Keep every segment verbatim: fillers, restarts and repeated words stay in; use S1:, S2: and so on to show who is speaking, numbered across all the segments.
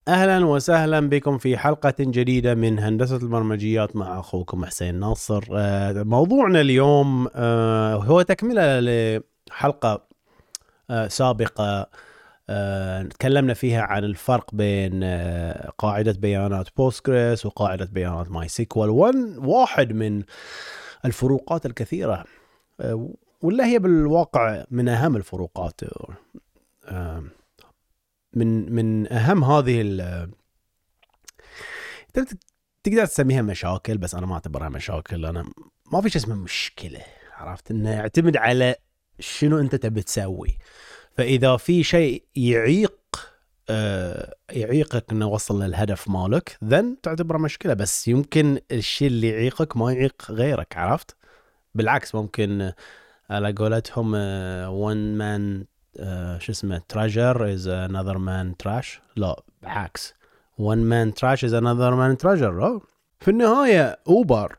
S1: أهلا وسهلا بكم في حلقة جديدة من هندسة البرمجيات مع أخوكم حسين ناصر. موضوعنا اليوم هو تكملة لحلقة سابقة تكلمنا فيها عن الفرق بين قاعدة بيانات بوستجريس وقاعدة بيانات ماي سيكوال. واحد من الفروقات الكثيرة، ولا هي بالواقع من أهم الفروقات، من من أهم هذه ال تقدر تسميها مشاكل، بس أنا ما أعتبرها مشاكل. أنا ما في شيء اسمه مشكلة، عرفت؟ إنه يعتمد على شنو أنت تبي تسوي. فإذا في شيء يعيق آه يعيقك إنه وصل للهدف مالك، ذن تعتبره مشكلة. بس يمكن الشيء اللي يعيقك ما يعيق غيرك، عرفت؟ بالعكس، ممكن على قولتهم one man uh, شو اسمه treasure is another man trash. لا، بعكس، one man trash is another man treasure. oh. في النهاية أوبر،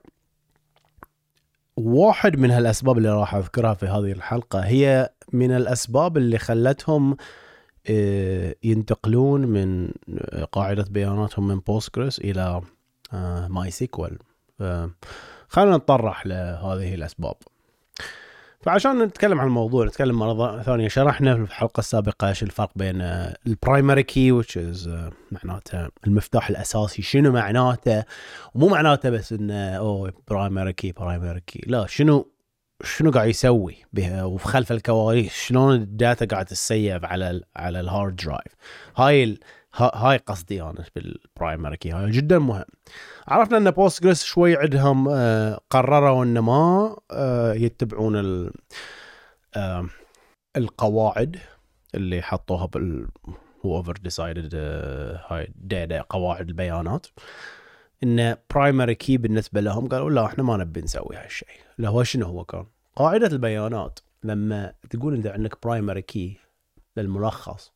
S1: واحد من هالأسباب اللي راح أذكرها في هذه الحلقة هي من الأسباب اللي خلتهم ينتقلون من قاعدة بياناتهم من بوستجريس إلى ماي سيكوال. خلينا نتطرح لهذه الأسباب. فعشان نتكلم عن الموضوع، نتكلم مرة ثانية. شرحنا في الحلقة السابقة ايش الفرق بين البرايمري كي which is معناته المفتاح الأساسي. شنو معناته؟ ومو معناته بس انه اوه برايمري كي برايمري كي، لا، شنو شنو قاعد يسوي بها وفي خلف الكواليس، شلون الداتا قاعد تسيف على ال على الهارد درايف. هاي ال هاي قصدي انا بالبرايمري كي، هاي جدا مهم. عرفنا ان بوستجريس شوي عندهم آه قرروا ان ما آه يتبعون ال آه القواعد اللي حطوها بال whoever decided آه هاي داتا قواعد البيانات. ان برايمري كي بالنسبه لهم قالوا لا، احنا ما نبي نسوي هالشيء. لا، هو شنو هو كان قاعده البيانات؟ لما تقول انت عندك برايمري كي للملخص،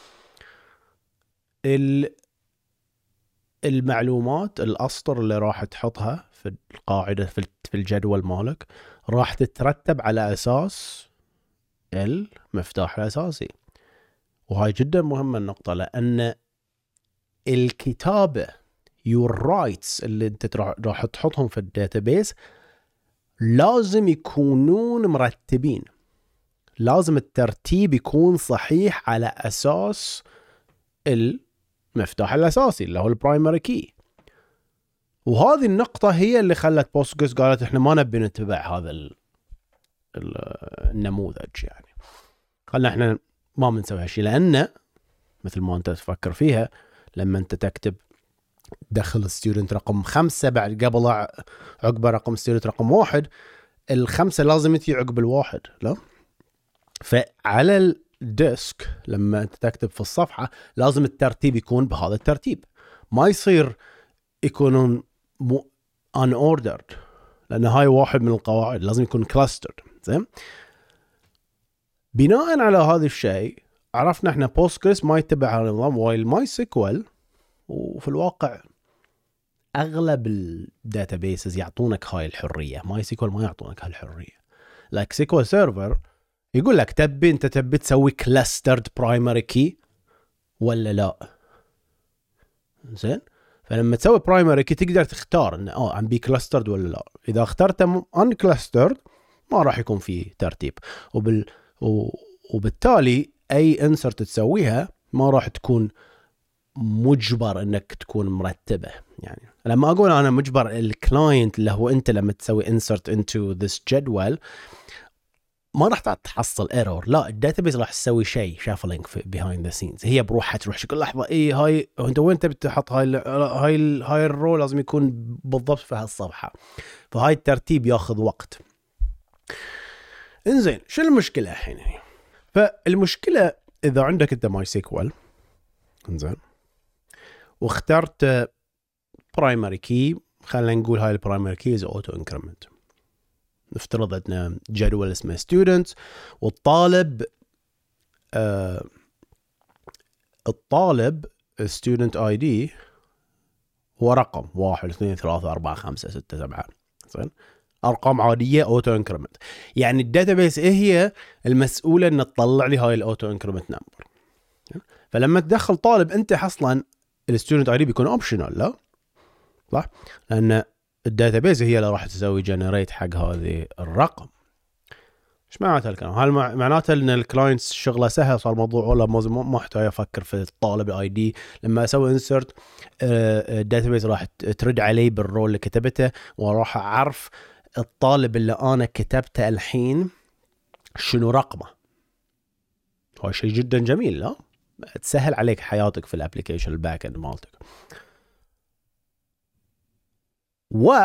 S1: ال المعلومات الأسطر اللي راح تحطها في القاعدة في الجدول مالك راح تترتب على أساس المفتاح الأساسي. وهاي جدا مهمة النقطة، لأن الكتابة your rights اللي انت راح تحطهم في الداتابيس لازم يكونون مرتبين. لازم الترتيب يكون صحيح على أساس المفتاح الأساسي اللي هو البرايمري كي. وهذه النقطة هي اللي خلت بوستجريس قالت احنا ما نبي نتبع هذا ال ال النموذج. يعني خلنا احنا ما بنسوي هالشيء، لأنه مثل ما انت تفكر فيها، لما انت تكتب دخل الستودنت رقم خمسة بعد قبل عقب رقم ستودنت رقم واحد، الخمسة لازم تجي عقب الواحد، لا؟ فعلى الديسك لما انت تكتب في الصفحة لازم الترتيب يكون بهذا الترتيب، ما يصير يكونون unordered، لأن هاي واحد من القواعد، لازم يكون clustered. زين، بناء على هذا الشيء عرفنا احنا بوستجريس ما يتبع هذا النظام، وايل ماي سيكوال وفي الواقع اغلب الداتابيسز يعطونك هاي الحريه. ماي سيكوال ما يعطونك هالحريه. لايك سيكوال سيرفر يقول لك تبي انت تبي تسوي كلاسترد برايمري كي ولا لا. زين، فلما تسوي برايمري كي تقدر تختار ان اه ام بي كلاسترد ولا لا. اذا اخترت ان كلاسترد ما راح يكون في ترتيب، وبال وبالتالي اي انسرت تسويها ما راح تكون مجبر انك تكون مرتبه. يعني لما اقول انا مجبر، الكلاينت اللي هو انت لما تسوي insert into this جدول ما راح تحصل ايرور، لا، الداتابيس راح تسوي شيء شافلينج behind the scenes. هي بروحها تروح كل لحظه اي هاي انت وين تبي تحط هاي ال هاي ال هاي الرو لازم يكون بالضبط في هالصفحه. فهاي الترتيب ياخذ وقت. انزين، شو المشكله الحين؟ فالمشكله اذا عندك انت ماي سيكوال، انزين، واخترت برايمري كي، خلينا نقول هاي البرايمري كي از اوتو انكريمنت. نفترض ان جدول اسمه students، والطالب آه الطالب student اي دي هو رقم واحد اثنين ثلاثة أربعة خمسة ستة سبعة. زين، ارقام عاديه اوتو انكريمنت. يعني الداتابيس ايه هي المسؤوله ان تطلع لي هاي الاوتو انكريمنت نمبر. فلما تدخل طالب انت اصلا الستودنت اي دي بيكون اوبشنال، لا صح، لان الداتابيز هي اللي راح تسوي جنريت حق هذه الرقم. ايش معناته الكلام؟ هل معناته ان الكلاينتس شغله سهل صار الموضوع، ولا ما احتاج افكر في الطالب الاي دي لما اسوي انسرت الداتابيز راح ترد علي بالرول اللي كتبته، وراح اعرف الطالب اللي انا كتبته الحين شنو رقمه. هو شيء جدا جميل، لا تسهل عليك حياتك في الابليكيشن الباك اند مالتك. و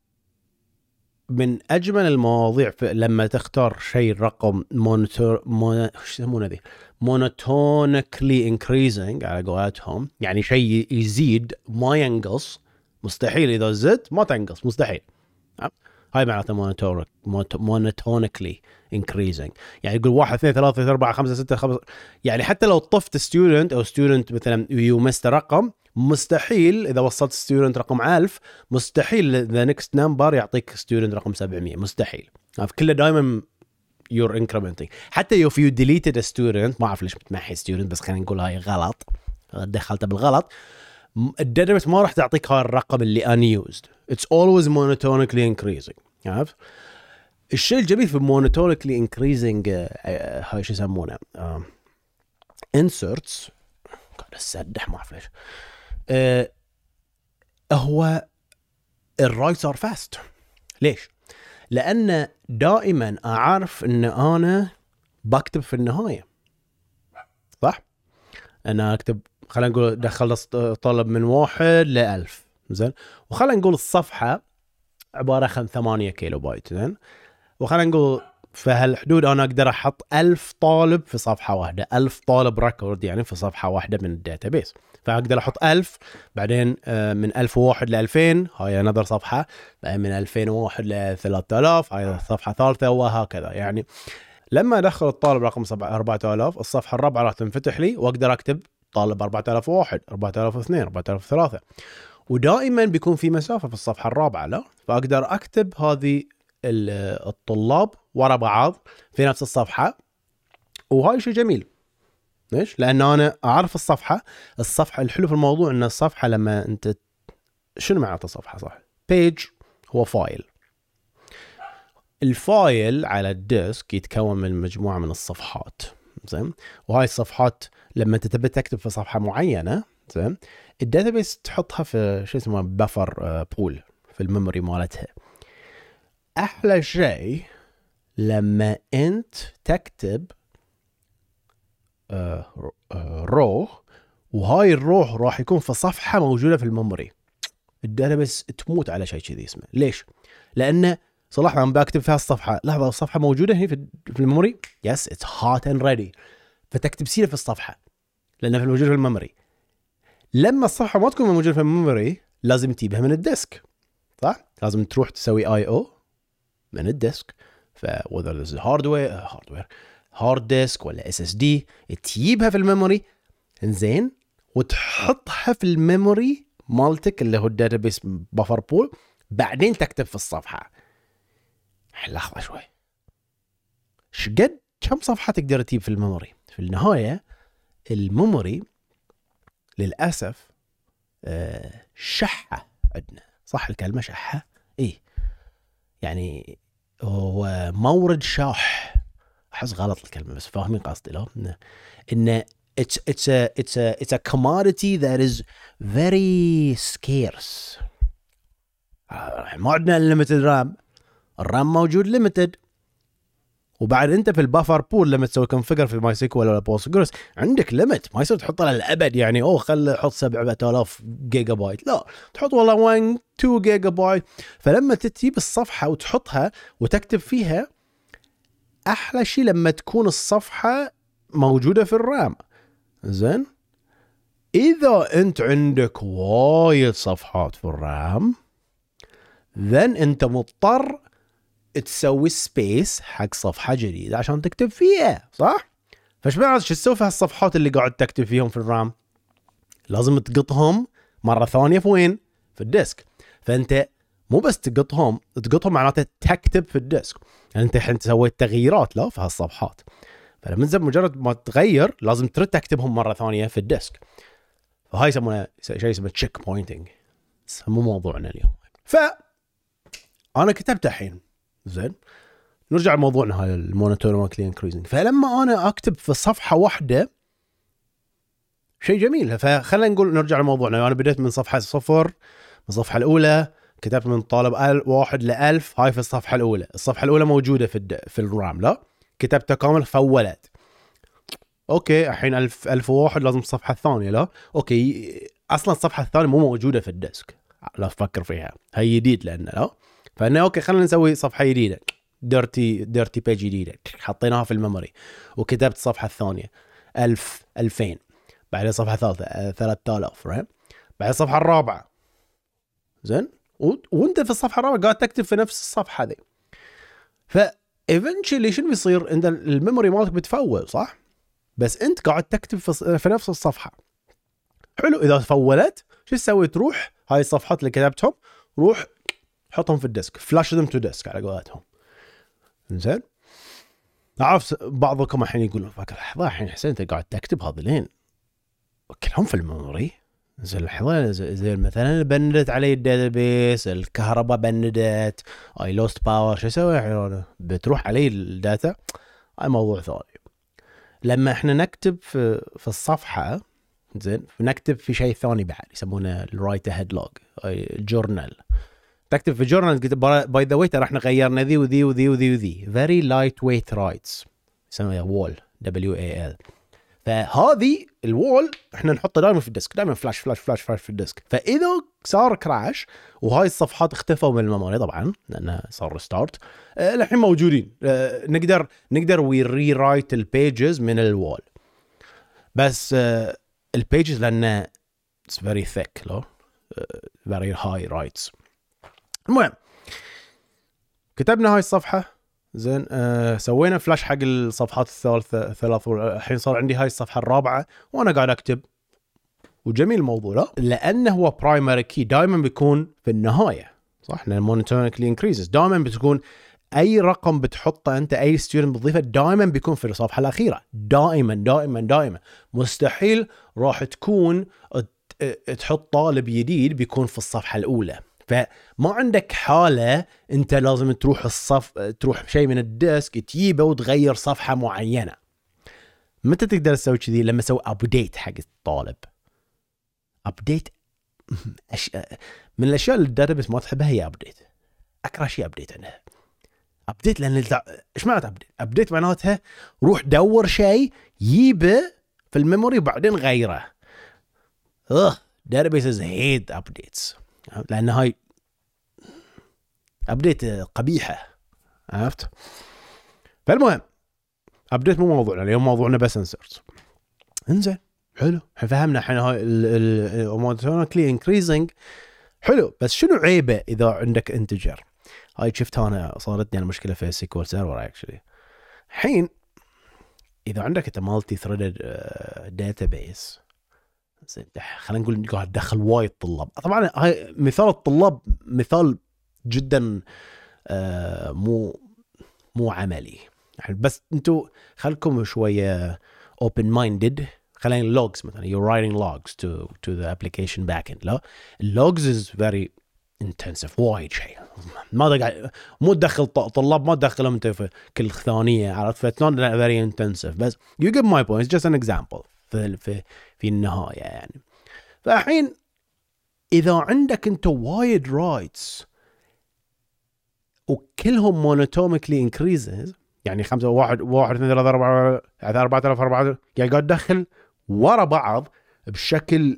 S1: من اجمل المواضيع لما تختار شيء رقم مونيتور مون... ايش يسمونه ذي مونوتونيكلي انكريزنج على قولتهم، يعني شيء يزيد ما ينقص، مستحيل اذا زدت ما تنقص، مستحيل. هاي معناته مونوتونيك مونوتونيكلي انكريزنج، يعني يقول واحد اثنين ثلاثة أربعة خمسة ستة خمسة، يعني حتى لو طفت ستودنت او ستودنت مثلا يو مست رقم، مستحيل اذا وصلت ستودنت رقم ألف مستحيل ذا نكست نمبر يعطيك ستودنت رقم سبعمية، مستحيل. في كله دائما يور انكريمنتنج. حتى if you deleted a student، ما اعرف ليش بتمحي ستودنت، بس خلينا نقول هاي غلط، دخلته بالغلط، الداتابيس ما راح تعطيك هاي الرقم اللي unused. it's always monotonically increasing. عارف الشيء الجميل في monotonically increasing هاي شو يسمونه inserts، قاعد اسدح ما اعرف ليش، أه هو الرايت صار فاست. ليش؟ لأن دائما أعرف أن أنا بكتب في النهاية، صح؟ أنا أكتب، خلينا نقول دخل طلب من واحد لألف، زين، وخلينا نقول الصفحة عبارة عن ثمانية كيلو بايت، زين، وخلينا نقول في هالحدود أنا أقدر أحط ألف طالب في صفحة واحدة، ألف طالب ريكورد يعني في صفحة واحدة من الداتابيس، فأقدر أحط ألف، بعدين من ألف وواحد لألفين هاي نظر صفحة، بعدين من ألفين وواحد لثلاثة آلاف هاي صفحة ثالثة، وهكذا. يعني لما أدخل الطالب رقم أربعة آلاف، الصفحة الرابعة راح تنفتح لي، وأقدر أكتب طالب أربعة آلاف وواحد، أربعة آلاف واثنين، أربعة آلاف وثلاثة، ودائما بيكون في مسافة في الصفحة الرابعة، لا، فأقدر أكتب هذه الطلاب ورا بعض في نفس الصفحة، وهاي شيء جميل. ليش؟ لأن أنا أعرف الصفحة الصفحة الحلو في الموضوع أن الصفحة لما أنت، شنو معناته صفحة؟ صح، page هو فايل، الفايل على الديسك يتكون من مجموعة من الصفحات، زين، وهاي الصفحات لما أنت تبي تكتب في صفحة معينة، زين، الداتابيس تحطها في شو اسمه بفر بول في الميموري مالتها. أحلى شيء لما أنت تكتب رو، وهاي الروح راح يكون في صفحة موجودة في الميموري، الداتابيس تموت على شيء كذي اسمه. ليش؟ لأنه صراحة عم بكتب فيها الصفحة، لحظة الصفحة موجودة هنا في في الميموري، يس اتس هات اند ريدي، فتكتب سيرة في الصفحة لأنها في موجودة في الميموري. لما الصفحة ما تكون موجودة في الميموري لازم تجيبها من الديسك، صح؟ لازم تروح تسوي اي او من الديسك، ف whether this is hardware hardware هارد ديسك ولا اس اس دي، تجيبها في الميموري، انزين، وتحطها في الميموري مالتك اللي هو الداتابيس بفر بول، بعدين تكتب في الصفحة. لحظة شوي، شقد كم صفحة تقدر تجيب في الميموري؟ في النهاية الميموري للأسف آه شحة عندنا، صح الكلمة شحة؟ إيه، يعني هو مورد شاح، أحس غلط الكلمة بس فاهمين قصدي، لا إن it's it's a it's a it's a commodity that is very scarce. ما عندنا limited رام، الرام موجود limited، وبعد انت في البفر بول لما تسوي كونفيجر في ماي سيكوال ولا بوستجريس عندك ليميت، ما يصير تحطها للابد، يعني اوه خل حط سبعة آلاف جيجا بايت، لا تحط والله واحد اثنين جيجا بايت. فلما تجيب الصفحه وتحطها وتكتب فيها، احلى شيء لما تكون الصفحه موجوده في الرام، زين. اذا انت عندك وايد صفحات في الرام، then انت مضطر تسوي سبيس حق صفحة جديدة عشان تكتب فيها، صح؟ فايش بعد شو تسوي في هالصفحات اللي قاعد تكتب فيهم في الرام؟ لازم تقطهم مرة ثانية في وين؟ في الديسك. فانت مو بس تقطهم، تقطهم معناته تكتب في الديسك، يعني انت الحين سويت تغييرات لا في هالصفحات، فلما انت مجرد ما تغير لازم ترد تكتبهم مرة ثانية في الديسك. وهاي يسمونه شيء اسمه تشيك بوينتنج، مو موضوعنا اليوم. ف انا كتبت الحين زين، نرجع لموضوعنا هاي المونوتونيكلي انكريزنج. فلما انا اكتب في صفحه واحده شيء جميل، فخلينا نقول نرجع لموضوعنا. انا بديت من صفحه صفر، من الصفحه الاولى كتبت من طالب واحد لألف، هاي في الصفحه الاولى. الصفحه الاولى موجوده في الد... في الرام، لا كتبتها كامل فولت. اوكي الحين ألف ألف وواحد لازم الصفحه الثانيه، لا اوكي اصلا الصفحه الثانيه مو موجوده في الديسك، لا تفكر فيها هي جديد لان لا. فانا اوكي خلينا نسوي صفحه جديده، ديرتي ديرتي بيج جديده حطيناها في الميموري، وكتبت الصفحه الثانيه ألف ألفين، بعدين صفحه ثالثه ثلاثة آلاف، بعدين الصفحه الرابعه زين، و... وانت في الصفحه الرابعه قاعد تكتب في نفس الصفحه دي. ف eventually شنو بيصير؟ انت الميموري مالك بتفول صح، بس انت قاعد تكتب في, في نفس الصفحه. حلو، اذا فولت شو تسوي؟ تروح هاي الصفحات اللي كتبتهم روح حطهم في الديسك، فلاش ذم تو ديسك على قولتهم. زين، عارف بعضكم الحين يقولون فاكر لحظه الحين حسين انت قاعد تكتب هذولين كلهم في الميموري. زين لحظه، زين مثلا بندت علي الداتابيس، الكهرباء بندت، اي لوست باور، شو اسوي الحين؟ بتروح علي الداتا. هاي موضوع ثاني. لما احنا نكتب في في الصفحه زين، نكتب في شيء ثاني بعد يسمونه الرايت هيد لوج، الجورنال. تكتب في جورنال باي ذا واي ترى احنا غيرنا ذي وذي وذي وذي وذي فيري لايت ويت رايتس، يسمونها وول دبليو اي ال. فهذه الوول احنا نحطه دائما في الديسك، دائما فلاش فلاش فلاش فلاش في الديسك. فاذا صار كراش وهاي الصفحات اختفوا من الميموري طبعا لانه صار ريستارت، اه الحين موجودين، اه نقدر نقدر وي ري رايت البيجز من الوول. بس اه البيجز لانه it's very thick لو uh, very high writes. المهم كتبنا هاي الصفحة زين، آه سوينا فلاش حق الصفحات الثالثة ثلاث، الحين صار عندي هاي الصفحة الرابعة وانا قاعد اكتب. وجميل الموضوع لا، لانه هو برايمري كي دائما بيكون في النهاية صح، لان مونوتونيكلي انكريزز دائما بتكون اي رقم بتحطه انت، اي ستودنت بتضيفه دائما بيكون في الصفحة الأخيرة، دائما دائما دائما. مستحيل راح تكون تحط طالب جديد بيكون في الصفحة الأولى. فما عندك حالة انت لازم تروح الصف تروح شيء من الديسك تجيبه وتغير صفحة معينة. متى تقدر تسوي كذي؟ لما تسوي ابديت حق الطالب. ابديت أش... من الاشياء اللي الداتابيس ما تحبها هي ابديت. اكره شيء ابديت عنها. ابديت لان ايش معناته ابديت؟ ابديت معناتها روح دور شيء جيبه في الميموري وبعدين غيره. اه databases hate updates لان هاي ابديت قبيحه، عرفت؟ فالمهم ابديت مو موضوعنا اليوم، موضوعنا بس انسرت. انزين حلو، فهمنا الحين هاي المونوتونيكلي انكريزنج حلو. بس شنو عيبه اذا عندك انتجر؟ هاي شفت انا صارتني انا مشكله في سيكوال سيرفر اكشلي. الحين اذا عندك انت مالتي ثريدد داتابيس زين، خلينا نقول قاعد تدخل وايد طلاب. طبعا هاي مثال الطلاب مثال جدا آه مو مو عملي يعني، بس انتو خلكم شويه open minded. خلينا logs مثلا you're writing logs to to the application backend. لا logs is very intensive وايد شيء، ما تقعد مو تدخل طلاب ما تدخلهم انت في كل ثانيه، عرفت؟ فتنون very intensive. بس you get my point, it's just an example في في في النهايه يعني. فالحين اذا عندك انت وايد رايتس وكلهم مونوتونيكلي انكريزز يعني خمسة واحد واحد اثنين ثلاثة أربعة أربعة آلاف أربعة يعني قاعد تدخل ورا بعض بشكل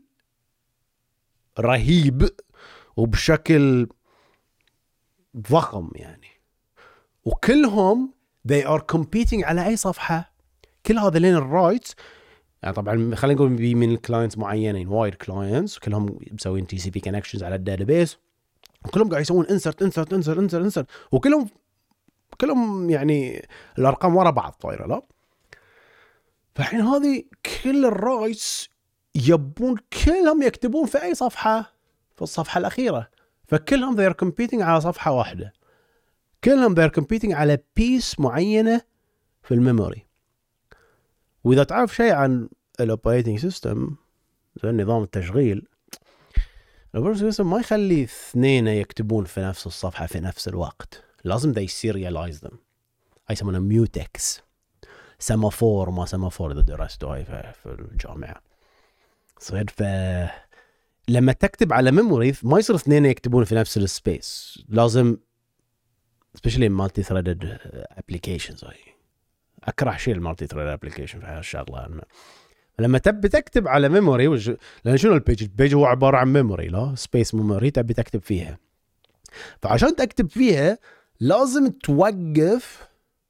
S1: رهيب وبشكل ضخم يعني، وكلهم they are competing على أي صفحة. كل هذا لين الرايتس يعني طبعا خلينا نقول بي من الكلاينتس معينين، وايد كلاينتس كلهم مسوين تي سي بي كونكشنز على الداتابيس، وكلهم قاعد يسوون انسرت انسرت انسرت انسرت انسرت وكلهم كلهم يعني الارقام ورا بعض طايره. لا فالحين هذه كل الرايتس يبون كلهم يكتبون في اي صفحه في الصفحه الاخيره، فكلهم they are competing على صفحه واحده، كلهم they are competing على بيس معينه في الميموري. واذا تعرف شيء عن الاوبريتنج سيستم زين نظام التشغيل الاوبريتنج سيستم ما يخلي اثنين يكتبون في نفس الصفحه في نفس الوقت، لازم they serialize them. هاي يسمونها ميوتكس، سمافور ما سمافور اذا درستوا هاي في الجامعه. صير ف لما تكتب على ميموري ما يصير اثنين يكتبون في نفس السبيس، لازم especially multi threaded applications. هاي اكره شيء المالتي ثريد ابلكيشن في هالشغله. أنا لما تبي تكتب على ميموري وج... لان شنو البيج البيج هو عباره عن ميموري، لا سبيس ميموري تبي تكتب فيها، فعشان تكتب فيها لازم توقف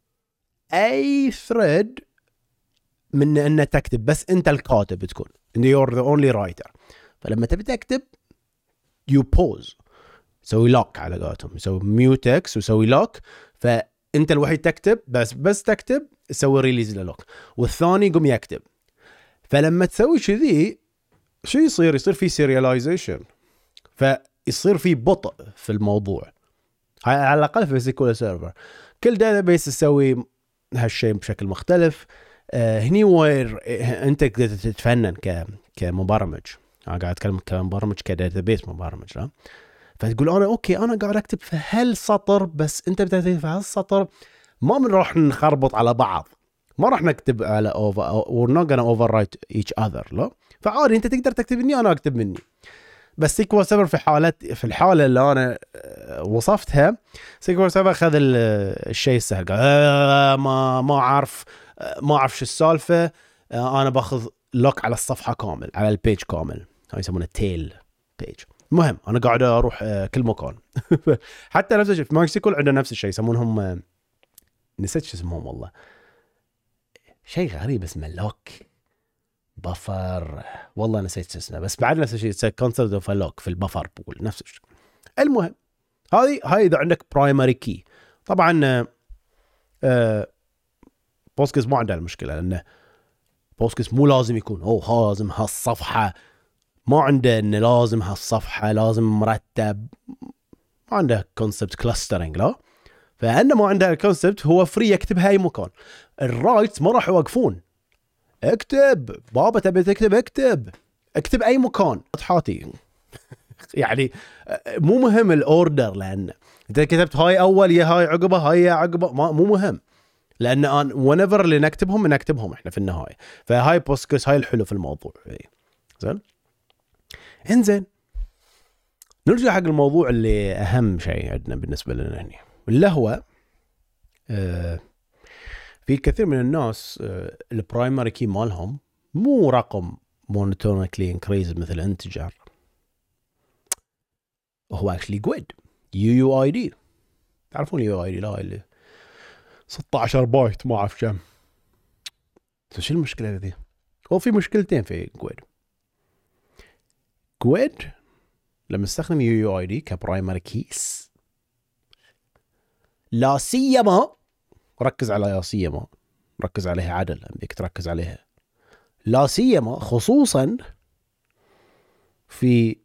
S1: اي ثريد من ان تكتب، بس انت الكاتب تكون you're the only writer. فلما تبي تكتب you pause، سوي لوك على قولتهم، يسوي ميوتكس وسوي لوك، فانت الوحيد تكتب، بس بس تكتب سوي ريليز للوك والثاني يقوم يكتب. فلما تسوي كذي شو يصير؟ يصير في سيرياليزيشن، فيصير في بطء في الموضوع. هاي على الاقل في سيكوال سيرفر. كل داتابيس تسوي هالشيء بشكل مختلف. آه هني وير انت تقدر تتفنن ك كمبرمج. انا قاعد اتكلم كمبرمج كداتابيس مبرمج، لا فتقول انا اوكي انا قاعد اكتب في هالسطر، بس انت بتكتب في هالسطر، ما من راح نخربط على بعض، ما راح نكتب على over we're not gonna overwrite each other. لا فعادي انت تقدر تكتب مني انا اكتب مني. بس سيكوال سيرفر في حالات في الحاله اللي انا وصفتها، سيكوال سيرفر خذ الشيء السهل، قال ما ما اعرف ما اعرف شو السالفه، انا باخذ لوك على الصفحه كامل، على البيج كامل. هاي يسمونه تيل بيج. المهم انا قاعد اروح كل مكان. حتى نفس الشيء في ماي سيكول عندنا نفس الشيء يسمونهم، نسيت شو اسمهم والله، شيء غريب اسمه لوك بفر، والله نسيت اسمه، بس بعد نفس الشيء كونسبت اوف لوك في البفر بول نفس الشيء. المهم هذه هاي اذا عندك برايمري كي. طبعا آه بوسكس ما عنده المشكله، لانه بوسكس مو لازم يكون اوه لازم هالصفحه، ما عنده انه لازم هالصفحه لازم مرتب، ما عنده كونسبت كلاسترنج. لا فانه ما عنده الكونسبت، هو فري يكتب هاي مكان. الرايتس ما راح يوقفون، اكتب بابا تبي تكتب اكتب اكتب اي مكان حاتي. يعني مو مهم الاوردر، لان انت كتبت هاي اول يا هاي عقبه هاي يا عقبه، مو مهم، لان انا ونيفر اللي نكتبهم نكتبهم احنا في النهايه. فهاي بوسكس هاي الحلو في الموضوع. زين انزين نرجع حق الموضوع اللي اهم شيء عندنا بالنسبه لنا هنا، اللي هو آه في كثير من الناس آه البرايمري كي مالهم مو رقم مونوتونيكلي انكريز مثل انتجر، هو اكشلي جويد يو يو اي دي. تعرفون يو اي دي؟ لا اللي ستة عشر بايت ما اعرف كم. شو المشكله ذي؟ هو في مشكلتين في جويد. جويد لما استخدم يو يو اي دي كبرايمري كيس، لا سيما ركز على لا سيما، ركز عليها عدل، بدك تركز عليها لا سيما، خصوصا في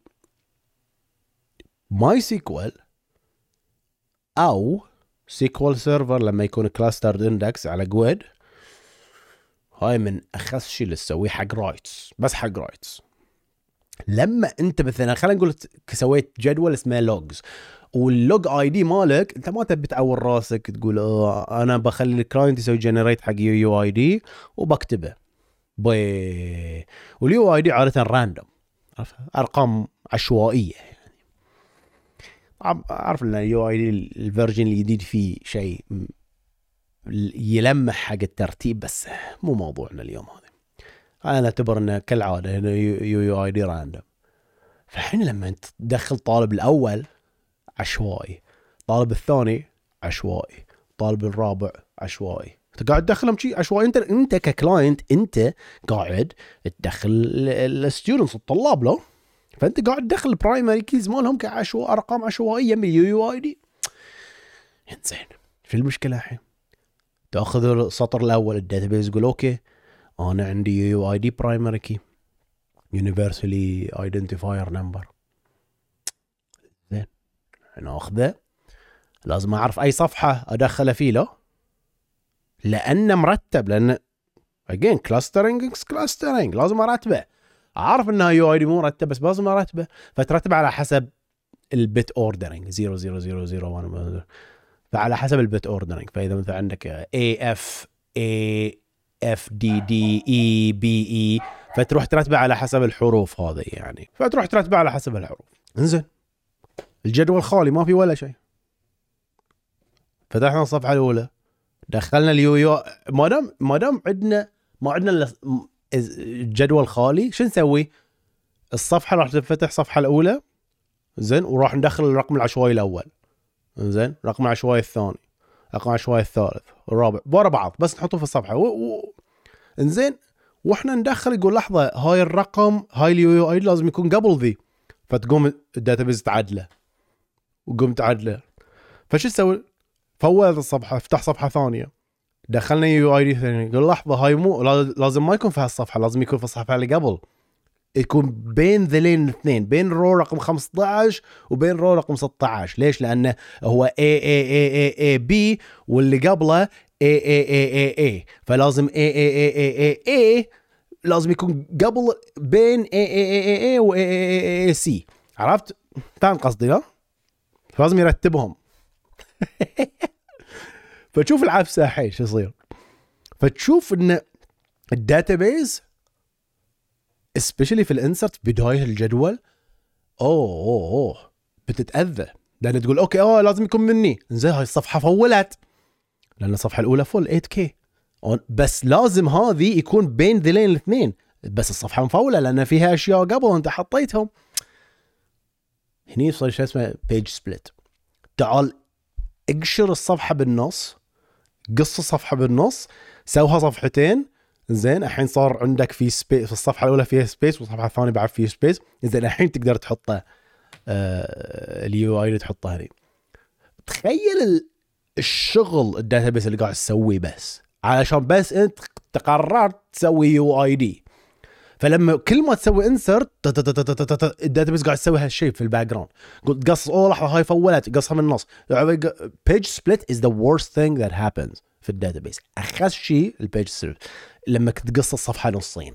S1: ماي سيكوال او سيكوال سيرفر لما يكون كلاسترد اندكس على جويد. هاي من اخس شيء اللي تسويه حق رايتس، بس حق رايتس. لما انت مثلا خلينا نقول سويت جدول اسمه لوجز، واللوج اي دي مالك انت ما تبي تعور راسك تقول اه انا بخلي الكلاينت يسوي جنريت حق يو يو اي دي وبكتبه بي، واليو اي دي عاده راندوم، ارقام عشوائيه. يعني اعرف ان اليو اي دي الفيرجن الجديد فيه شيء يلمح حق الترتيب، بس مو موضوعنا اليوم هذا. انا اعتبر انه كالعاده هنا يو يو اي دي راندوم. فالحين لما انت تدخل طالب الاول عشوائي، طالب الثاني عشوائي، طالب الرابع عشوائي، انت قاعد تدخلهم شيء عشوائي. انت انت ككلاينت انت قاعد تدخل الستودنتس الطلاب له، فانت قاعد تدخل البرايمري كيز مالهم كعشوائي، ارقام عشوائيه من يو يو اي دي. انزين في المشكله الحين تاخذ السطر الاول الداتابيس يقول اوكي انا عندي يو يو اي دي برايمري كي universally identifier number. زين انا اخذه لازم اعرف اي صفحه ادخله فيه له، لانه مرتب، لان again clustering clustering لازم ارتبه. عارف انها يو اي دي مو مرتب بس لازم ارتبه، فترتب على حسب البت اوردرنج صفر صفر صفر صفر واحد، فعلى حسب البت اوردرنج. فاذا مثلا عندك اي اف اي اف دي دي اي بي اي، فتروح ترتبه على حسب الحروف هذه يعني، فتروح ترتبه على حسب الحروف. انزين الجدول خالي ما في ولا شيء، فتحنا الصفحه الاولى، دخلنا اليو يو، ما دام ما دام عندنا ما عندنا الجدول خالي، شو نسوي؟ الصفحه راح تنفتح الصفحه الاولى زين، وراح ندخل الرقم العشوائي الاول زين، رقم العشوائي الثاني، رقم العشوائي الثالث، الرابع، ورا بعض بس نحطه في الصفحه و... و... انزين واحنا ندخل يقول لحظه هاي الرقم هاي اليو يو اي لازم يكون قبل ذي، فتقوم الداتابيز تعدله وقوم تعدله. فشو تسوي؟ فولت الصفحه، افتح صفحه ثانيه، دخلنا يو اي دي ثاني، يقول لحظه هاي مو لازم ما يكون في هالصفحه، لازم يكون في الصفحه اللي قبل، يكون بين ذلين الاثنين، بين رو رقم خمسة عشر وبين رو رقم ستة عشر. ليش؟ لانه هو A A A A A B واللي قبله A A A A A، فلازم A A A A A A لازم يكون قبل بين A A A A A و A A A A C. عرفت؟ فاهم قصدي؟ لا لازم يرتبهم. فتشوف العفسه حي شو يصير، فتشوف ان الداتابيز especially في الانسرت بداية الجدول اوه اوه اوه بتتأذى، لان تقول اوكي اوه لازم يكون مني. زين هاي الصفحة فولت لان الصفحة الاولى فول ثمانية كي، بس لازم هذه يكون بين ذلين الاثنين، بس الصفحة مفولة لان فيها اشياء قبل انت حطيتهم. هني يصير شيء اسمه page split. تعال اقشر الصفحة بالنص، قص الصفحة بالنص، سوها صفحتين. زين الحين صار عندك في سبيس، في الصفحه الاولى فيها سبيس والصفحه الثانيه بعد فيها سبيس. زين الحين تقدر تحطه آه اليو اي اللي تحطه هنا. تخيل الشغل الداتابيس اللي قاعد تسويه بس علشان بس انت تقررت تسوي يو اي دي. فلما كل ما تسوي انسرت الداتابيس قاعد تسوي هالشيء في الباك جراوند. قلت قص اوه لحظه هاي فولت، قصها من النص. page split is the worst thing that happens في الداتابيس. اخس شيء البيج سبليت لما تقص الصفحه نصين،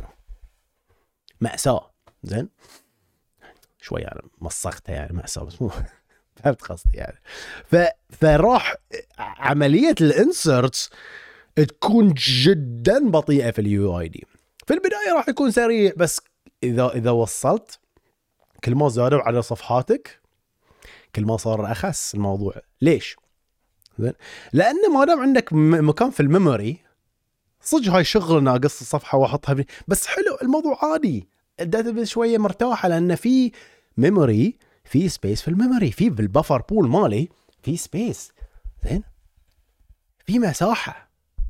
S1: مأساة. زين شوي يعني مصختها يعني مأساة بس مو فهمت قصدي يعني. ف فراح عمليه الانسرتس تكون جدا بطيئه في اليو اي دي. في البدايه راح يكون سريع، بس اذا اذا وصلت كل ما زادوا على صفحاتك كل ما صار اخس الموضوع. ليش؟ زين لان ما دام عندك مكان في الميموري، صدق هاي شغل ان اقص الصفحه واحطها بي. بس حلو الموضوع عادي، الداتابيس شويه مرتاحه لان في ميموري، في سبيس في الميموري، في بالبفر بول مالي في سبيس. زين في مساحه،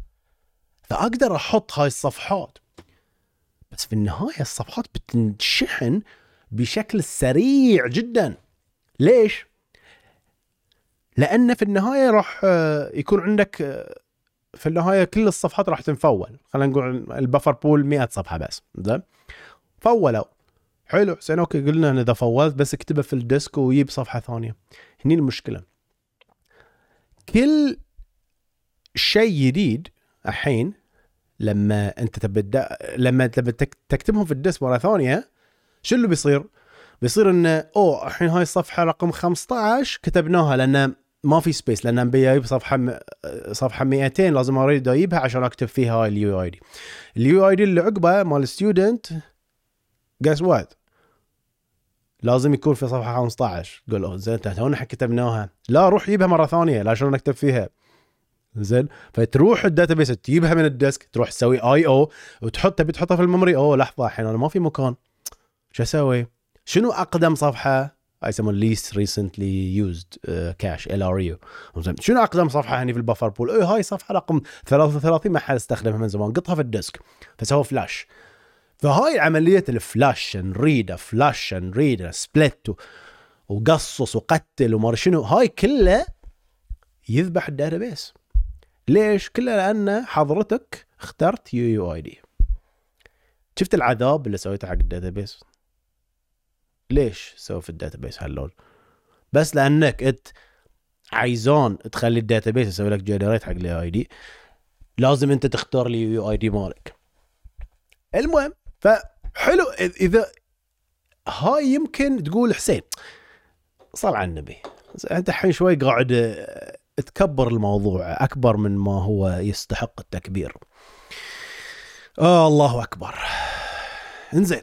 S1: فاقدر احط هاي الصفحات. بس في النهايه الصفحات بتنشحن بشكل سريع جدا. ليش؟ لان في النهايه راح يكون عندك في النهايه كل الصفحات راح تنفول. خلينا نقول البفر بول مئة صفحه بس. زين فولوا حلو زين اوكي، قلنا ان اذا فولت بس اكتبه في الديسك ويجيب صفحه ثانيه. هني المشكله، كل شيء جديد الحين لما انت تبدا لما تبي تكتبهم في الديسك مره ثانيه، شو اللي بيصير؟ بيصير انه اوه الحين هاي الصفحه رقم خمسة عشر كتبناها لان ما في سبيس، لان ابي اجيب صفحه م... صفحه مئتين لازم اريد اجيبها عشان اكتب فيها اليو اي دي. اليو اي دي اللي عقبه مال ستودنت جاس وات لازم يكون في صفحه خمسة عشر. قول له زين تونا كتبناها، لا روح جيبها مره ثانيه لا عشان اكتب فيها. زين فتروح الداتابيس تجيبها من الديسك، تروح تسوي اي او وتحطها بتحطها في الميموري. اوه لحظه الحين انا ما في مكان، شو اسوي؟ شنو اقدم صفحه يسمون least recently used cache إل آر يو؟ شنو اقدم صفحه هني في البفر بول؟ ايه هاي صفحه رقم ثلاثة وثلاثين ما حد استخدمها من زمان، قطها في الديسك. فسووا فلاش. فهاي عمليه الفلاش نريد فلاش نريد سبلت وقصص وقتل وما شنو، هاي كله يذبح الداتابيس. ليش؟ كله لان حضرتك اخترت يو يو اي دي. شفت العذاب اللي سويته حق الداتابيس؟ ليش سوي في الداتابيس هاللون؟ بس لانك انت عايزون تخلي الداتابيس يسوي لك جنريت حق اليو اي دي، لازم انت تختار لي يو اي دي مالك. المهم ف حلو. اذا هاي يمكن تقول حسين صل على النبي، انت الحين شوي قاعد تكبر الموضوع اكبر من ما هو يستحق التكبير. آه الله اكبر. انزين،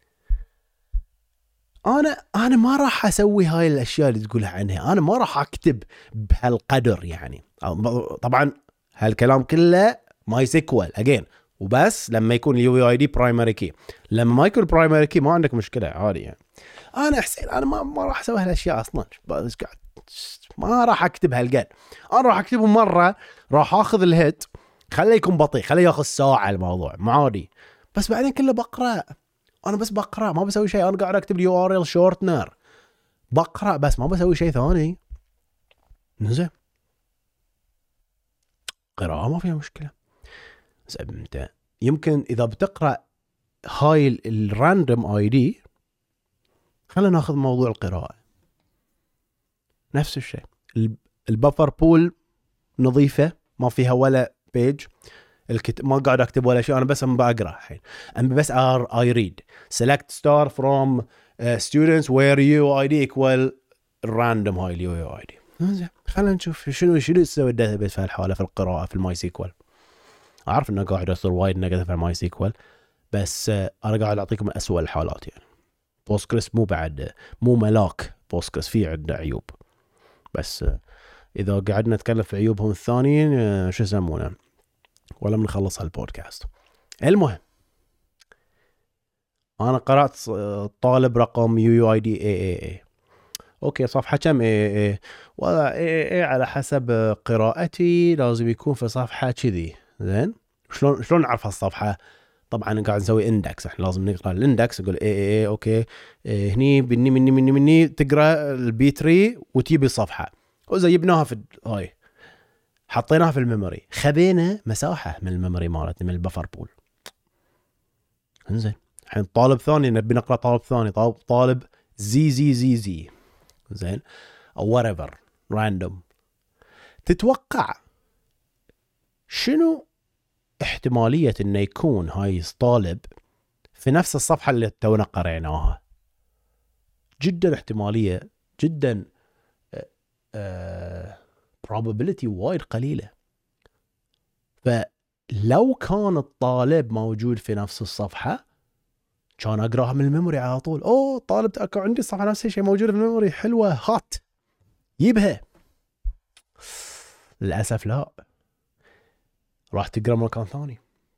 S1: انا انا ما راح اسوي هاي الاشياء اللي تقولها عنها، انا ما راح اكتب بهالقدر يعني. طبعا هالكلام كله ماي سيكوال اجين، وبس لما يكون اليو يو اي دي برايمري كي. لما ما يكون برايمري كي ما عندك مشكله عادي يعني. انا حسين انا ما ما راح اسوي هالاشياء اصلا، بس قاعد ما راح اكتب هالقد. انا راح اكتبه مره، راح اخذ الهيت، خليه يكون بطيء، خليه ياخذ ساعه الموضوع معادي، بس بعدين كله بقرا. انا بس بقرا ما بسوي شيء، انا قاعد اكتب اليو ار ال شورتنر بقرا بس ما بسوي شيء ثاني. زين، قراءه ما فيها مشكله. بس انت يمكن اذا بتقرا هاي الراندوم اي دي، خلينا ناخذ موضوع القراءه نفس الشيء. البفر بول نظيفه ما فيها ولا بيج، الكتاب ما قاعد اكتب ولا شيء، انا بس ام بقرا الحين، ام بس ار اي ريد select star from uh, students where يو اي دي equal random هاي اليو يو اي دي. زين، خلينا نشوف شنو شنو يسوي الداتابيس في هالحاله في القراءه في الماي سيكوال. اعرف انه قاعد يصير وايد نيجاتيف في الماي سيكوال، بس uh, انا قاعد اعطيكم اسوأ الحالات يعني. بوستجريس مو بعد مو ملاك، بوستجريس فيه عنده عيوب، بس uh, اذا قعدنا نتكلم في عيوبهم الثانيين uh, شو يسمونه ولا بنخلص هالبودكاست. المهم، انا قرأت طالب رقم يو يو اي دي اي اي اي. اوكي، صفحة كم اي اي؟ ولا اي اي على حسب قراءتي لازم يكون في صفحة كذي. زين، شلون شلون نعرف هالصفحة؟ طبعا قاعد نسوي اندكس، احنا لازم نقرا الاندكس، نقول اي اي اي اوكي إيه هني بني مني مني مني تقرا البي ثري وتجيب الصفحة. وزيبناها في هاي، حطيناها في الميموري، خبينا مساحة من الميموري مالتنا من البفر بول. انزين، الحين طالب ثاني نبي نقرا طالب ثاني، طالب طالب زي زي زي زي زين او whatever random. تتوقع شنو احتمالية انه يكون هاي طالب في نفس الصفحة اللي تونا قريناها؟ جدا احتمالية، جدا uh, probability وايد قليلة. فلو كان الطالب موجود في نفس الصفحة كان اقراها من الميموري على طول. اوه طالب تأكد عندي الصفحة نفس الشيء موجودة في الميموري، حلوة هات يبها. للأسف لا، راح تقرا مكان ثاني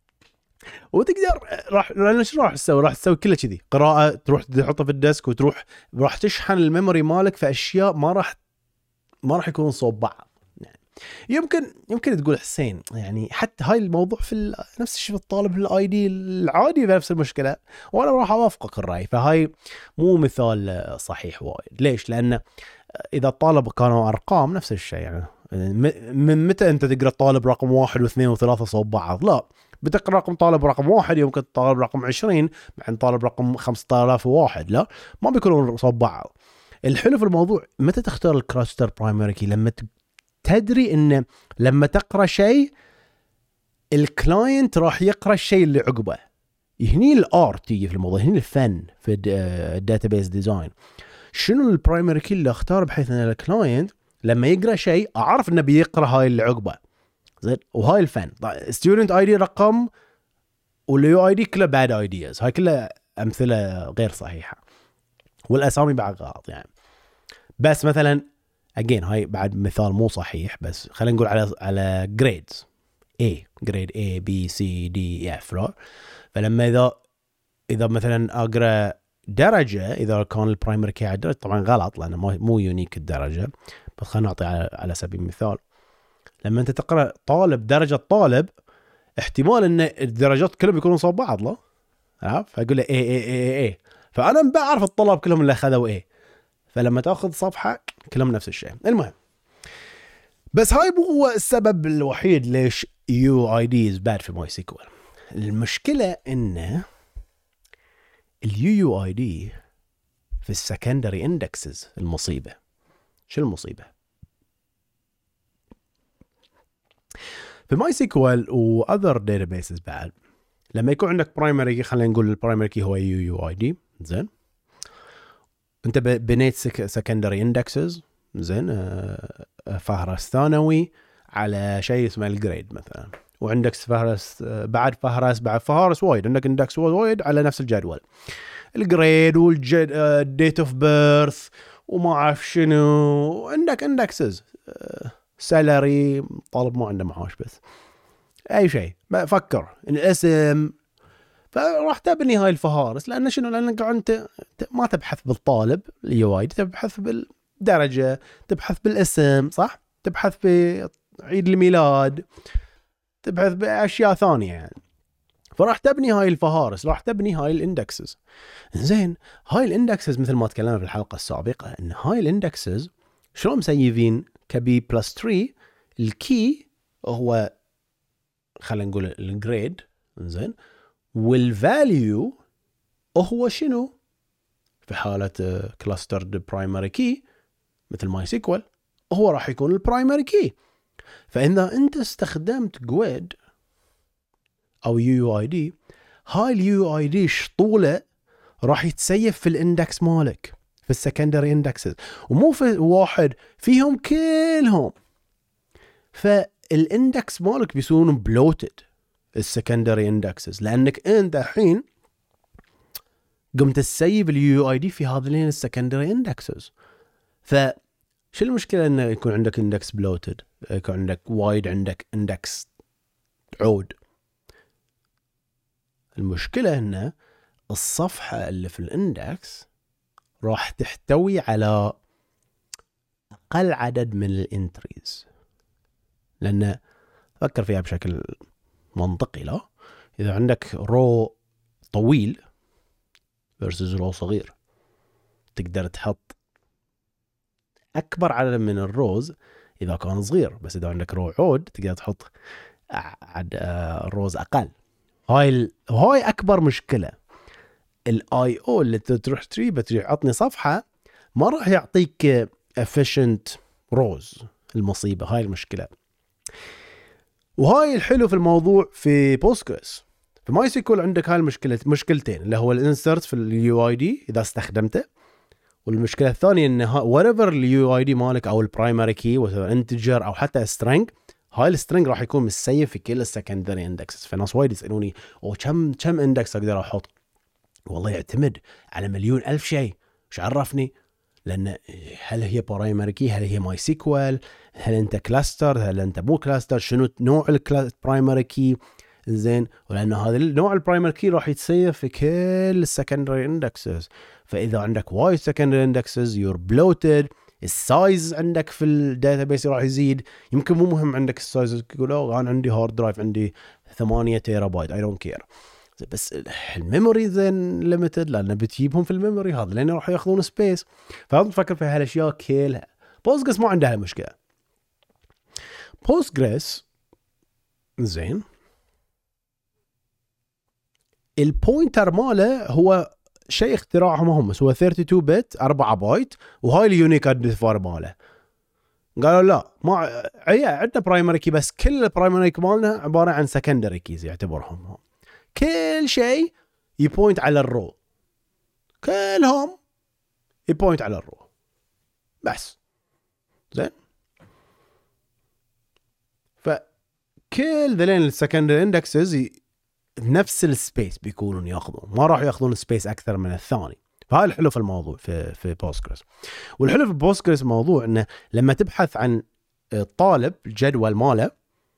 S1: وتقدر راح لأن شو راح تسوي؟ راح تسوي كله كذي قراءة، تروح تحطها في الديسك وتروح راح تشحن الميموري مالك في أشياء ما راح ما راح يكونون صوب بعض. يعني يمكن يمكن تقول حسين يعني حتى هاي الموضوع في نفس الشيء في الطالب الاي دي العادي بنفس المشكلة، وانا راح اوافقك الرأي. فهاي مو مثال صحيح وايد. ليش؟ لأن إذا الطالب كانوا أرقام نفس الشيء يعني. من متى أنت تقرأ طالب رقم واحد واثنين وثلاثة صوب بعض؟ لا، بتقرأ رقم طالب رقم واحد يمكن طالب رقم عشرين مع طالب رقم خمسة آلاف وواحد، لا ما بيكونوا صوب بعض. الحلو في الموضوع متى تختار الكلاستر برايمري كي؟ لما تدري إن لما تقرأ شيء الكلاينت راح يقرأ الشيء اللي عقبه. هني الارت تيجي في الموضوع، هني الفن في الداتابيس ديزاين. شنو البرايمري كي اللي اختار بحيث ان الكلاينت لما يقرا شيء اعرف انه بيقرا هاي اللي عقبه. زين، وهاي الفن. ستودنت اي دي رقم واليو اي دي كله باد ايدياز، هاي كلها امثله غير صحيحه والاسامي بعد غلط يعني. بس مثلا اجين هاي بعد مثال مو صحيح، بس خلينا نقول على على جريدز A جريد A B C D F. فلما اذا اذا مثلا اقرا درجة، إذا كان البرايمري كي على درجة، طبعا غلط لأنه مو يونيك الدرجة، بس خلينا نعطي على, على سبيل المثال. لما أنت تقرأ طالب درجة طالب احتمال أن الدرجات كلهم يكونوا صوب بعض، لا عارف؟ فأقول له A A A A، فأنا بعرف الطلاب كلهم اللي أخذوا A، فلما تأخذ صفحة كلهم نفس الشيء. المهم، بس هاي مو هو السبب الوحيد ليش يو اي دي is bad في ماي سيكوال. المشكلة إنه اليو يو اي دي في السكندري اندكسز المصيبة. شو المصيبة؟ في ماي سيكوال و other databases بعد لما يكون عندك برايمري كي، خلينا نقول البرايمري كي هو يو يو اي دي، زين انت بنيت سكندري اندكسز، زين آه فهرس ثانوي على شيء اسمه الجريد مثلا، وعندك فهرس آه بعد فهرس بعد فهرس وايد، عندك اندكس وايد على نفس الجدول، الجريد والديت اوف بيرث وما اعرف شنو، عندك اندكسز آه سالري، طالب ما عنده معاش بس اي شيء، فكر الاسم، فراح تبني هاي الفهارس. لان شنو؟ لانك انت ما تبحث بالطالب اليو اي دي، تبحث بالدرجه، تبحث بالاسم، صح؟ تبحث بعيد الميلاد، تبحث باشياء ثانيه يعني. فراح تبني هاي الفهارس، راح تبني هاي الاندكسز. زين هاي الاندكسز مثل ما تكلمنا في الحلقه السابقه، ان هاي الاندكسز شلون مسيفين كبي بلس ثلاثة، الكي هو خلينا نقول الجريد، زين، والفاليو هو شنو؟ في حالة كلاسترد برايمري كي مثل ماي سيكوال هو راح يكون البرايمري كي. فإذا أنت استخدمت جويد أو يو يو اي دي، هاي اليو اي دي شطولة راح يتسيف في الاندكس مالك، في السكندري اندكسز، ومو في واحد، فيهم كلهم. فالاندكس مالك بيصيرون بلوتد السكندري اندكسز، لانك انت الحين قمت تسيب اليو اي دي في هذين السكندري اندكسز. فشو المشكله انه يكون عندك اندكس بلوتد، يكون عندك وايد عندك اندكس عود؟ المشكله انه الصفحه اللي في الاندكس راح تحتوي على اقل عدد من الانتريز. لان فكر فيها بشكل منطقي، لا اذا عندك رو طويل versus رو صغير، تقدر تحط اكبر عدد من الروز اذا كان صغير، بس اذا عندك رو عود تقدر تحط عد روز اقل. هاي ال... هاي اكبر مشكله. الاي او اللي تروح تريبه تريح عطني صفحه، ما راح يعطيك efficient روز. المصيبه هاي المشكله. وهاي الحلو في الموضوع في بوستجريس. في ماي سيكول عندك هاي المشكله، مشكلتين، اللي هو الانسرت في اليو اي دي اذا استخدمته، والمشكله الثانيه ان whatever اليو اي دي مالك او البرايمري كي ولا انتجر او حتى string، هاي السترنج راح يكون مسيف في كل السكندري اندكسز. فناس وايد يسالوني او كم كم اندكس اقدر احط؟ والله يعتمد على مليون الف شيء. ايش عرفني؟ لان هل هي برايمري كي، هل هي ماي سيكوال، هل انت كلاستر، هل انت مو كلاستر، شنو نوع البرايمري كي، زين. ولان هذا النوع البرايمري كي راح يتسيف في كل السكندري اندكسز. فاذا عندك وايد سكندري اندكسز يور بلوتد، السايز عندك في الداتابيس راح يزيد. يمكن مو مهم عندك السايز، تقول اوه انا عندي هارد درايف عندي ثمانية تيرا بايت اي دونت كير، بس الميموري زين ليميتد لان بتجيبهم في الميموري هذا لان راح ياخذون سبيس. فلازم تفكر في هالاشياء كلها. بوستجريس ما عندها مشكله. بوستجريس زين البوينتر ماله هو شيء اختراعهم هم، هو اثنين وثلاثين بت أربعة بايت، وهاي اليونيك ايدنتيفاير ماله. قالوا لا ما عيا عندنا برايمري كي، بس كل البرايمري كي مالنا عباره عن سكندري كيز يعتبرهم. كل شيء يبوينت على الرو، كلهم يبوينت على الرو بس، زين. فكل ذلين السكندري اندكسز نفس السبيس بيكونون ياخذون، ما راح ياخذون سبيس اكثر من الثاني. فهذا الحلو في الموضوع في في بوستجريس. والحلو في بوستجريس موضوع انه لما تبحث عن طالب الجدول ماله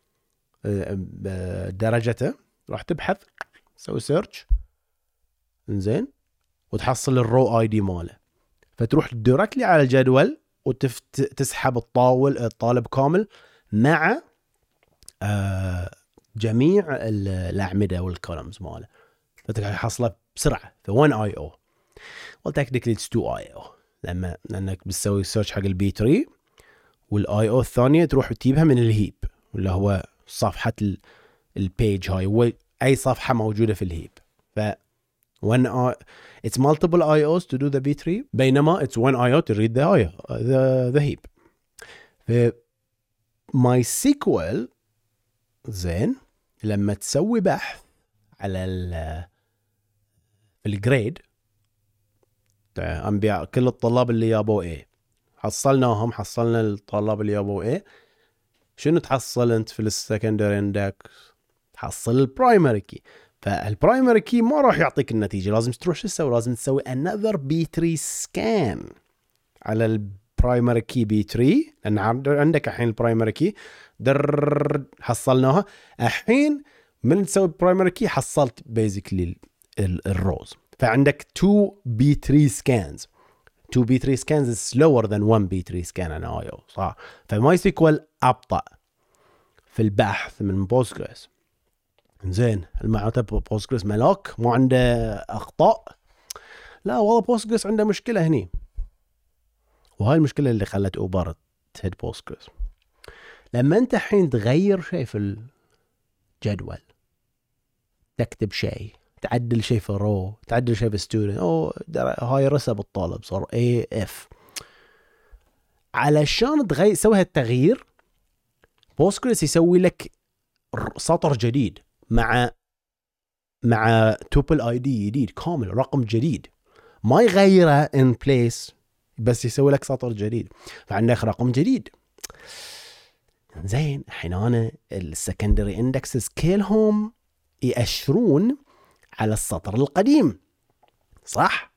S1: درجته، راح تبحث تسوي سيرش، زين، وتحصل الرو اي دي ماله، فتروح دايركتلي على الجدول وتسحب الطاول الطالب كامل مع آه جميع الاعمده والكولمز ماله، فتحصله بسرعه في واحد اي او. والتكنيكلي اتس تو اي او، لما لانك بتسوي سيرش حق البي ثلاثة، والاي او الثانيه تروح تجيبها من الهيب اللي هو صفحه البيج. هاي اي صفحه موجوده في الهيب. ف one I it's multiple I Os to do the بي ثلاثة، بينما it's one I O to read the I the the heap. ف MySQL زين لما تسوي بحث على ال في الجريد انبياء كل الطلاب اللي جابوا ايه، حصلناهم حصلنا الطلاب اللي جابوا ايه. شنو تحصل انت في السكندري اندكس؟ تحصل البرايمري كي. فالبرايمري كي ما راح يعطيك النتيجه، لازم تروح شو تسوي؟ لازم تسوي another بي ثري سكان على البرايمري كي بي ثري، لان عندك الحين البرايمري كي در حصلناها. الحين من تسوي برايمري كي حصلت بيزيكلي الروز، فعندك two بي ثري scans. two بي ثري scans is slower than one بي ثري scan انا ايو صح. فماي سيكوال ابطأ في البحث من بوستجريس. زين المعناته بوستجريس ملاك مو عنده اخطاء؟ لا والله بوستجريس عنده مشكله هني، وهاي المشكله اللي خلت اوبر تهد بوستجريس. لما انت الحين تغير شيء في الجدول، تكتب شيء، تعدل شيء في رو، تعدل شيء في ستودنت، او هاي رسب الطالب صار اي اف، علشان تغير سوي هالتغيير بوستجريس يسوي لك سطر جديد مع مع توبل اي دي جديد كامل، رقم جديد، ما يغيره ان بليس، بس يسوي لك سطر جديد، فعندك رقم جديد. زين الحين انا السكندري اندكسز كلهم يأشرون على السطر القديم صح؟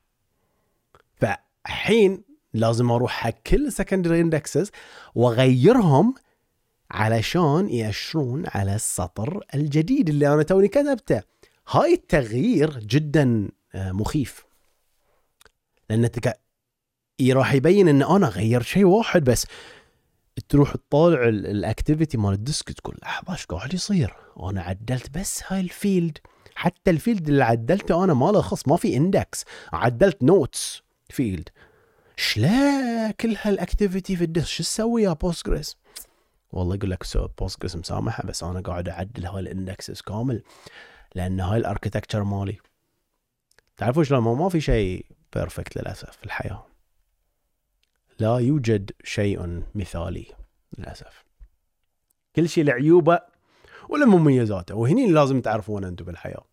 S1: فحين لازم اروح حق كل سكندري اندكسز واغيرهم علشان يأشرون على السطر الجديد اللي انا توني كتبته. هاي التغيير جدا مخيف، لان تك... راح يبين ان انا غيرت شيء واحد بس. تروح تطالع الاكتيفيتي مال الديسك تقول لحظه ايش قاعد يصير، وانا عدلت بس هاي الفيلد، حتى الفيلد اللي عدلته انا ما له خص، ما في اندكس، عدلت نوتس فيلد. شلا كل هالاكتيفيتي في الديسك شو تسوي يا بوستجريس؟ والله يقول لك سو بوستجريس مسامحه، بس انا قاعد اعدل هاي الاندكسز كامل لان هاي الاركيتكتشر مالي. تعرفوا شلون ما في شيء بيرفكت للاسف في الحياه، لا يوجد شيء مثالي للاسف، كل شيء له عيوبه ولا مميزاته، وهني لازم تعرفون انتم بالحياه.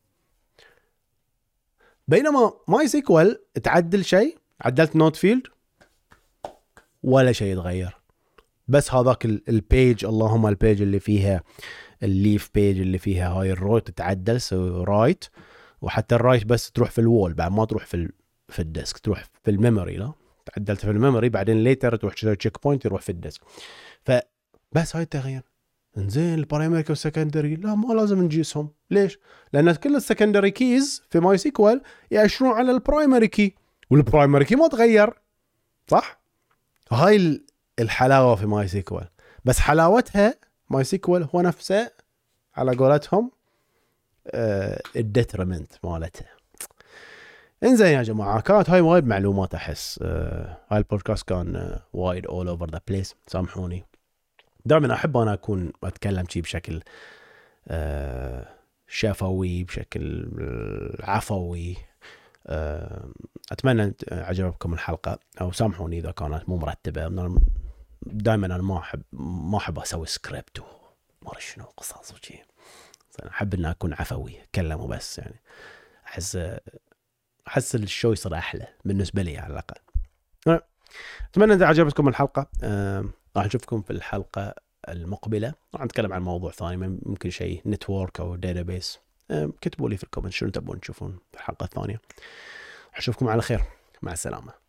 S1: بينما ماي سيكوال تعدل شيء، عدلت نوت فيلد ولا شيء يتغير، بس هذاك البيج اللهم البيج اللي فيها الليف بيج اللي فيها هاي الرو تتعدل سو رايت، وحتى الرايت بس تروح في الوول بعد ما تروح في في الديسك، تروح في الميموري. لا تعدلت في الميموري بعدين ليتر تروح تسوي تشيك بوينت يروح في الديسك. فبس هاي التغيير. انزين البرايمري والسكندري لا ما لازم نجيسهم. ليش؟ لان كل السكندري كيز في ماي سيكوال يأشرون على البرايمري كي، والبرايمري كي ما تغير صح. هاي الحلاوه في ماي سيكوال، بس حلاوتها ماي سيكوال هو نفسه على قولتهم آه الديترمنت مالتها. انزين يا جماعه كانت هاي وايد معلومات احس. آه هاي البودكاست كان آه وايد all over the place، سامحوني. دائما احب انا اكون اتكلم شيء بشكل آه شفوي، بشكل عفوي. آه اتمنى عجبكم الحلقه، او سامحوني اذا كانت مو مرتبه. دائما انا ما احب ما احب اسوي سكريبت وما شنو قصص وشي، احب ان اكون عفوي اتكلم وبس. يعني احس احس الشو يصير احلى بالنسبه لي على الاقل. اتمنى اذا عجبتكم الحلقه. آه راح نشوفكم في الحلقه المقبله، راح نتكلم عن موضوع ثاني، ممكن شيء نتورك او داتابيس. آه كتبوا لي في الكومنت شنو تبون تشوفون في الحلقه الثانيه. اشوفكم على خير، مع السلامه.